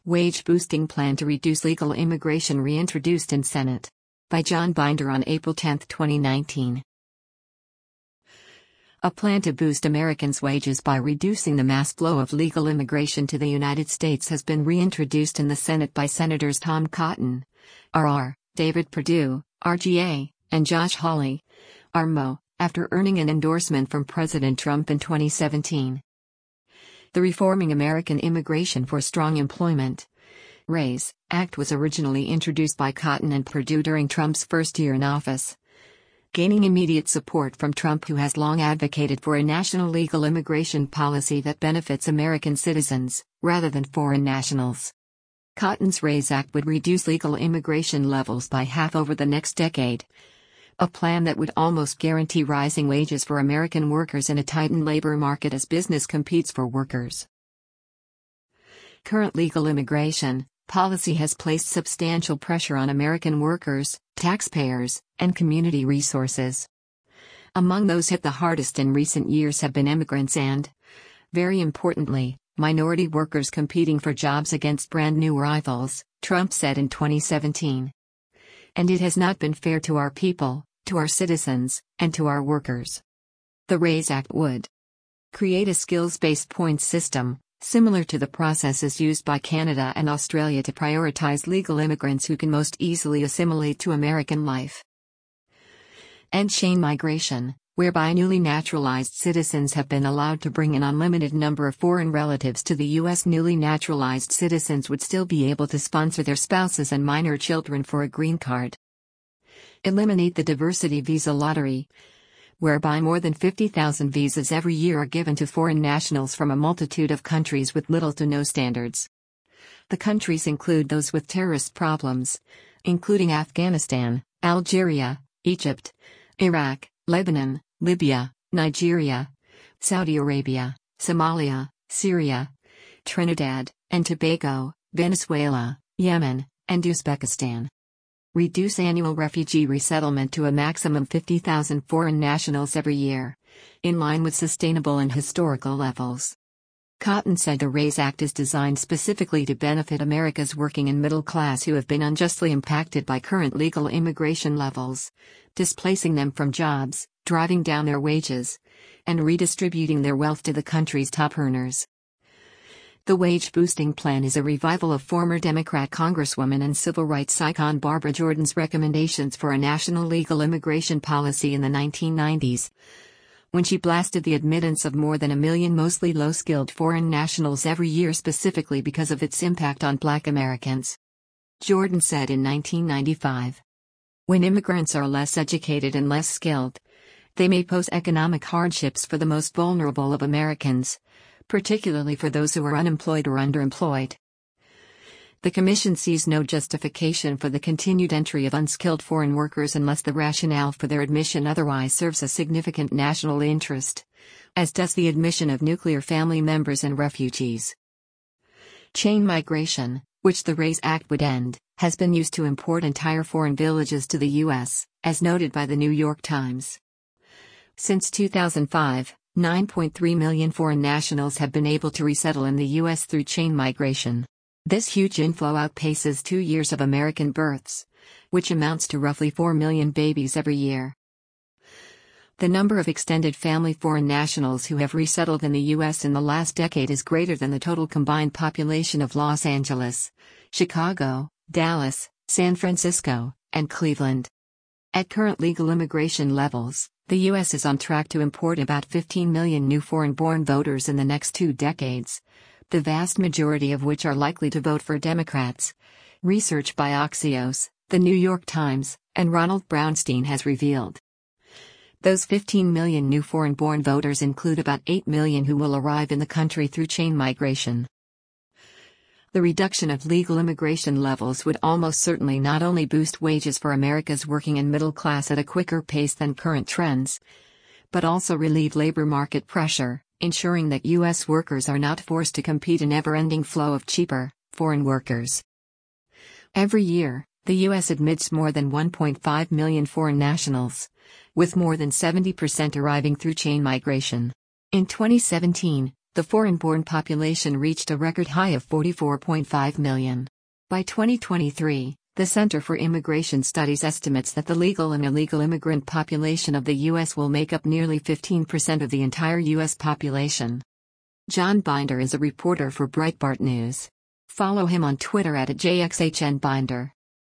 Wage boosting plan to reduce legal immigration reintroduced in Senate. By John Binder on April 10, 2019. A plan to boost Americans' wages by reducing the mass flow of legal immigration to the United States has been reintroduced in the Senate by Senators Tom Cotton, RR, David Perdue, RGA, and Josh Hawley, RMO, after earning an endorsement from President Trump in 2017. The Reforming American Immigration for Strong Employment (RAISE) Act was originally introduced by Cotton and Perdue during Trump's first year in office, gaining immediate support from Trump, who has long advocated for a national legal immigration policy that benefits American citizens, rather than foreign nationals. Cotton's RAISE Act would reduce legal immigration levels by half over the next decade, a plan that would almost guarantee rising wages for American workers in a tightened labor market as business competes for workers. Current legal immigration policy has placed substantial pressure on American workers, taxpayers, and community resources. Among those hit the hardest in recent years have been immigrants and, very importantly, minority workers competing for jobs against brand new rivals, Trump said in 2017. And it has not been fair to our people, to our citizens, and to our workers. The RAISE Act would create a skills-based points system, similar to the processes used by Canada and Australia to prioritize legal immigrants who can most easily assimilate to American life. End chain migration, whereby newly naturalized citizens have been allowed to bring an unlimited number of foreign relatives to the U.S. Newly naturalized citizens would still be able to sponsor their spouses and minor children for a green card. Eliminate the diversity visa lottery, whereby more than 50,000 visas every year are given to foreign nationals from a multitude of countries with little to no standards. The countries include those with terrorist problems, including Afghanistan, Algeria, Egypt, Iraq, Lebanon, Libya, Nigeria, Saudi Arabia, Somalia, Syria, Trinidad and Tobago, Venezuela, Yemen, and Uzbekistan. Reduce annual refugee resettlement to a maximum 50,000 foreign nationals every year, in line with sustainable and historical levels. Cotton said the RAISE Act is designed specifically to benefit America's working and middle class who have been unjustly impacted by current legal immigration levels, displacing them from jobs, driving down their wages, and redistributing their wealth to the country's top earners. The wage boosting plan is a revival of former Democrat Congresswoman and civil rights icon Barbara Jordan's recommendations for a national legal immigration policy in the 1990s, when she blasted the admittance of more than 1 million mostly low-skilled foreign nationals every year specifically because of its impact on Black Americans. Jordan said in 1995, "When immigrants are less educated and less skilled, they may pose economic hardships for the most vulnerable of Americans, particularly for those who are unemployed or underemployed. The Commission sees no justification for the continued entry of unskilled foreign workers unless the rationale for their admission otherwise serves a significant national interest, as does the admission of nuclear family members and refugees." Chain migration, which the RAISE Act would end, has been used to import entire foreign villages to the U.S., as noted by the New York Times. Since 2005, 9.3 million foreign nationals have been able to resettle in the U.S. through chain migration. This huge inflow outpaces 2 years of American births, which amounts to roughly 4 million babies every year. The number of extended family foreign nationals who have resettled in the U.S. in the last decade is greater than the total combined population of Los Angeles, Chicago, Dallas, San Francisco, and Cleveland. At current legal immigration levels, the U.S. is on track to import about 15 million new foreign-born voters in the next 2 decades, the vast majority of which are likely to vote for Democrats. Research by Axios, The New York Times, and Ronald Brownstein has revealed. Those 15 million new foreign-born voters include about 8 million who will arrive in the country through chain migration. The reduction of legal immigration levels would almost certainly not only boost wages for America's working and middle class at a quicker pace than current trends, but also relieve labor market pressure, ensuring that U.S. workers are not forced to compete in a never-ending flow of cheaper, foreign workers. Every year, the U.S. admits more than 1.5 million foreign nationals, with more than 70% arriving through chain migration. In 2017, the foreign-born population reached a record high of 44.5 million. By 2023, the Center for Immigration Studies estimates that the legal and illegal immigrant population of the U.S. will make up nearly 15% of the entire U.S. population. John Binder is a reporter for Breitbart News. Follow him on Twitter @JXHNBinder.